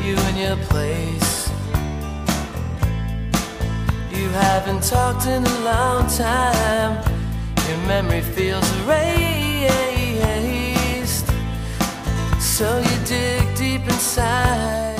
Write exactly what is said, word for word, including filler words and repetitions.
you in your place. You haven't talked in a long time. Your memory feels erased. So you dig deep inside